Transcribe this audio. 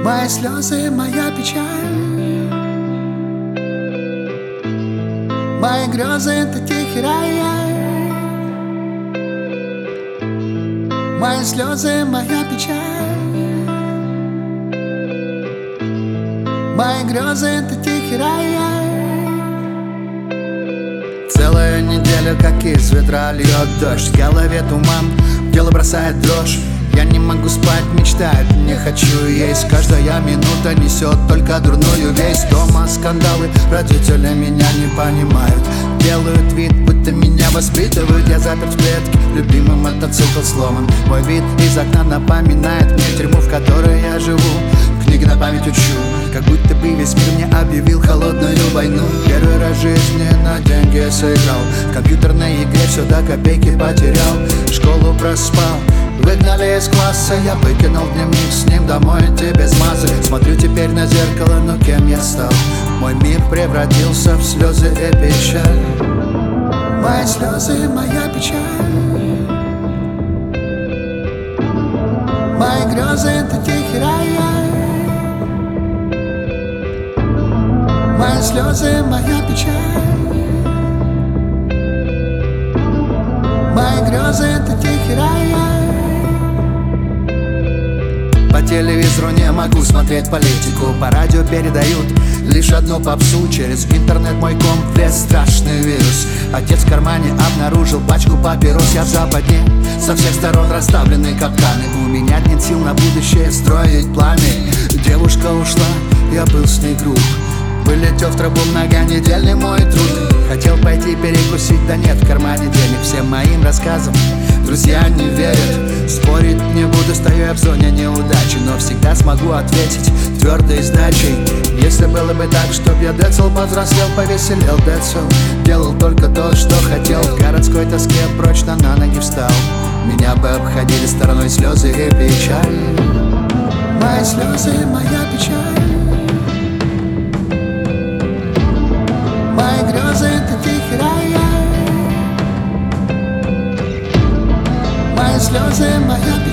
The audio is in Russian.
Мои слезы, моя печаль, мои грезы — это тихий рай. Мои слезы, моя печаль, мои грезы — это тихий рай. Целую неделю, как из ведра льет дождь, в голове туман, в тело бросает дрожь. Я не могу спать, мечтать не хочу есть. Каждая минута несет только дурную весть. Дома скандалы, родители меня не понимают, делают вид, будто меня воспитывают. Я заперт в клетке, любимый мотоцикл сломан. Мой вид из окна напоминает мне тюрьму, в которой я живу. Книги на память учу, как будто бы весь мир мне объявил холодную войну. Первый раз в жизни на деньги сыграл, в компьютерной игре все до копейки потерял. Школу проспал, выгнали из класса, я выкинул дневник, с ним домой идти без массы. Смотрю теперь на зеркало, но кем я стал? Мой мир превратился в слезы и печаль. Мои слезы, моя печаль, мои грезы — это тихий рай. Мои слезы, моя печаль, мои грезы — это тихий рай. По телевизору не могу смотреть политику, по радио передают лишь одну попсу. Через интернет мой комп влез страшный вирус. Отец в кармане обнаружил пачку папирос. Я в западне, со всех сторон расставлены капканы. У меня нет сил на будущее строить планы. Девушка ушла, я был с ней груб, вылетел в трубу многонедельный мой труд. Хотел пойти перекусить, да нет в кармане денег. Всем моим рассказам друзья не верят. Спорить не буду, стою я в зоне неудачи, но всегда смогу ответить твердой сдачей. Если было бы так, чтоб я децл повзрослел, повеселел децл, делал только то, что хотел. В городской тоске прочно на ноги встал, меня бы обходили стороной слезы и печаль. Мои слезы, моя печаль, мои грезы — это тихий рай. Мои слезы, моя